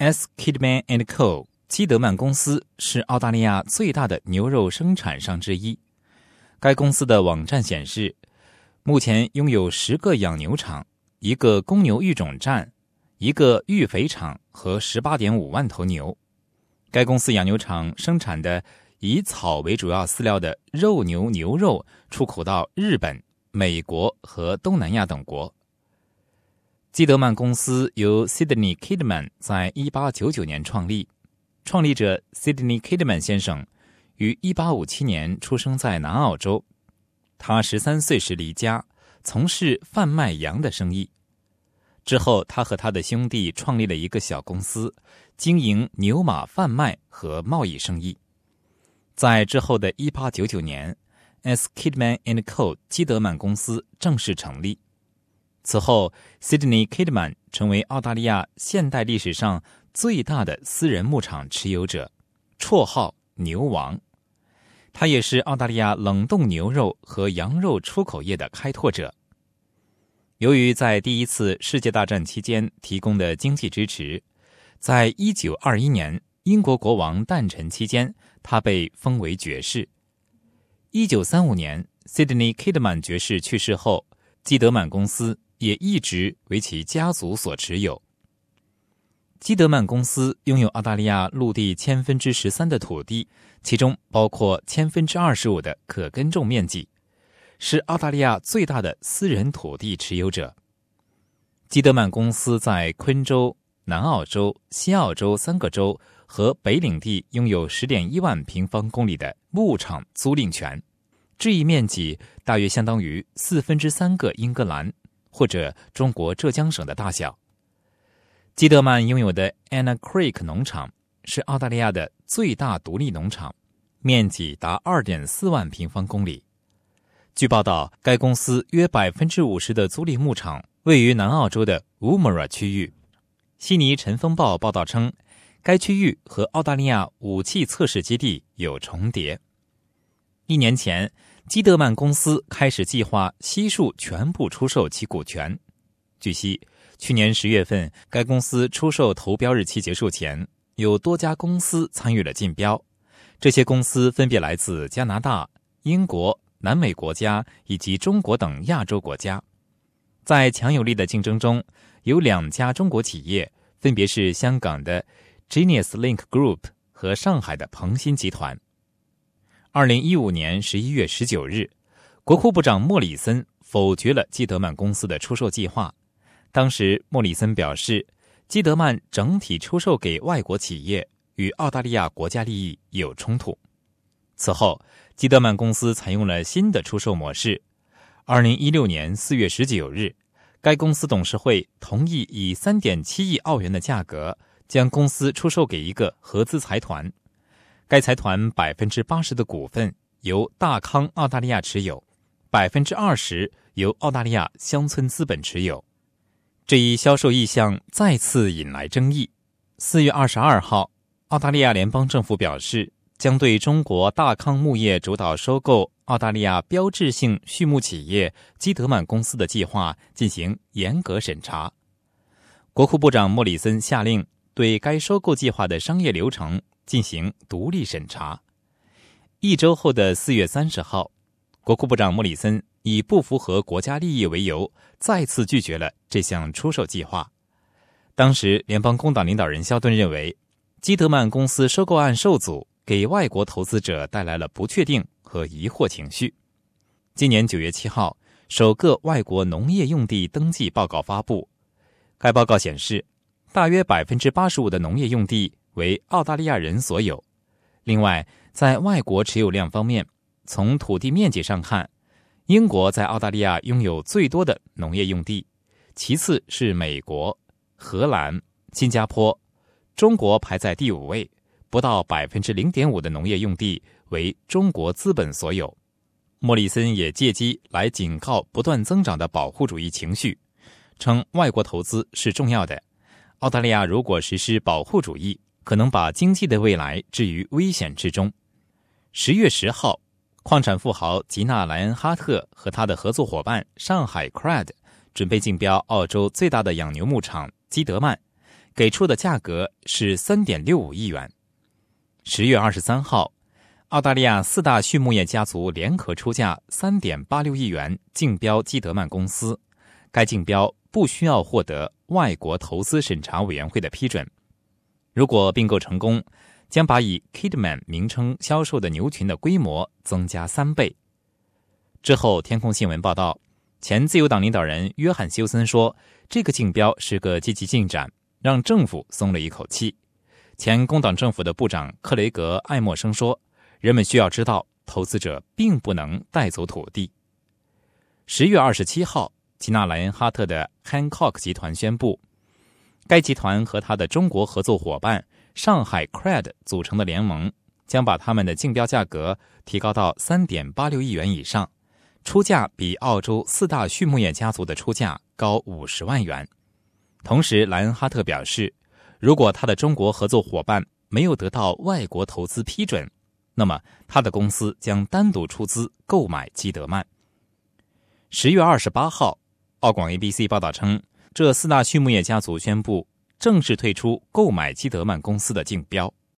S. Kidman and Co. 基德曼公司是澳大利亚最大的牛肉生产商之一。该公司的网站显示，目前拥有10个养牛场、1个公牛育种站、1个育肥场和 18.5 万头牛。该公司养牛场生产的以草为主要饲料的肉牛牛肉出口到日本、美国和东南亚等国。基德曼公司由 Sydney Kidman 在1899年创立，创立者 Sydney Kidman 先生于1857年出生在南澳洲。他13岁时离家，从事贩卖羊的生意。之后，他和他的兄弟创立了一个小公司，经营牛马贩卖和贸易生意。在之后的1899年 ，S. Kidman and Co. 基德曼公司正式成立。此后 ，Sydney Kidman 成为澳大利亚现代历史上最大的私人牧场持有者，绰号“牛王”。他也是澳大利亚冷冻牛肉和羊肉出口业的开拓者。由于在第一次世界大战期间提供的经济支持，在1921年英国国王诞辰期间，他被封为爵士。1935年 Sydney Kidman 爵士去世后，基德曼公司也一直为其家族所持有。基德曼公司拥有澳大利亚陆地13%的土地，其中包括25%的可耕种面积，是澳大利亚最大的私人土地持有者。基德曼公司在昆州、南澳洲、西澳洲3个州和北领地拥有 10.1 万平方公里的牧场租赁权，这一面积大约相当于3/4个英格兰或者中国浙江省的大小。基德曼拥有的 Anna Creek 农场是澳大利亚的最大独立农场，面积达 2.4 万平方公里。据报道，该公司约 50% 的租赁牧场位于南澳洲的 Woomera 区域。悉尼晨风报报道称，该区域和澳大利亚武器测试基地有重叠。1年前，基德曼公司开始计划悉数全部出售其股权。据悉，去年10月份，该公司出售投标日期结束前，有多家公司参与了竞标。这些公司分别来自加拿大、英国、南美国家以及中国等亚洲国家。在强有力的竞争中，有2家中国企业，分别是香港的 Genius Link Group 和上海的鹏鑫集团。2015年11月19日，国库部长莫里森否决了基德曼公司的出售计划。当时莫里森表示，基德曼整体出售给外国企业与澳大利亚国家利益有冲突。此后，基德曼公司采用了新的出售模式。2016年4月19日，该公司董事会同意以 3.7 亿澳元的价格将公司出售给一个合资财团。该财团 80% 的股份由大康澳大利亚持有， 20% 由澳大利亚乡村资本持有。这一销售意向再次引来争议。4月22号，澳大利亚联邦政府表示，将对中国大康牧业主导收购澳大利亚标志性畜牧企业基德曼公司的计划进行严格审查。国库部长莫里森下令对该收购计划的商业流程进行独立审查。1周后的4月30号，国库部长莫里森以不符合国家利益为由，再次拒绝了这项出售计划。当时，联邦工党领导人肖顿认为，基德曼公司收购案受阻，给外国投资者带来了不确定和疑惑情绪。今年9月7号，首个外国农业用地登记报告发布。该报告显示，大约 85% 的农业用地为澳大利亚人所有。另外，在外国持有量方面，从土地面积上看，英国在澳大利亚拥有最多的农业用地，其次是美国、荷兰、新加坡，中国排在第5位，不到 0.5% 的农业用地为中国资本所有。莫里森也借机来警告不断增长的保护主义情绪，称外国投资是重要的，澳大利亚如果实施保护主义，可能把经济的未来置于危险之中。10月10号，矿产富豪吉纳莱恩哈特和他的合作伙伴上海 Crad 准备竞标澳洲最大的养牛牧场基德曼， 给出的价格是 3.65 亿元。10月23号，澳大利亚4大畜牧业家族联合出价 3.86 亿元竞标基德曼公司，该竞标不需要获得外国投资审查委员会的批准。如果并购成功，将把以 Kidman 名称销售的牛群的规模增加3倍。之后，天空新闻报道，前自由党领导人约翰休森说，这个竞标是个积极进展，让政府松了一口气。前工党政府的部长克雷格·艾默生说，人们需要知道，投资者并不能带走土地。10月27号，吉纳莱恩哈特的 Hancock 集团宣布，该集团和他的中国合作伙伴上海 Cred 组成的联盟，将把他们的竞标价格提高到 3.86 亿元以上，出价比澳洲4大畜牧业家族的出价高50万元。同时，莱恩哈特表示，如果他的中国合作伙伴没有得到外国投资批准，那么他的公司将单独出资购买基德曼。10月28号，澳广 ABC 报道称，这4大畜牧业家族宣布正式退出购买基德曼公司的竞标。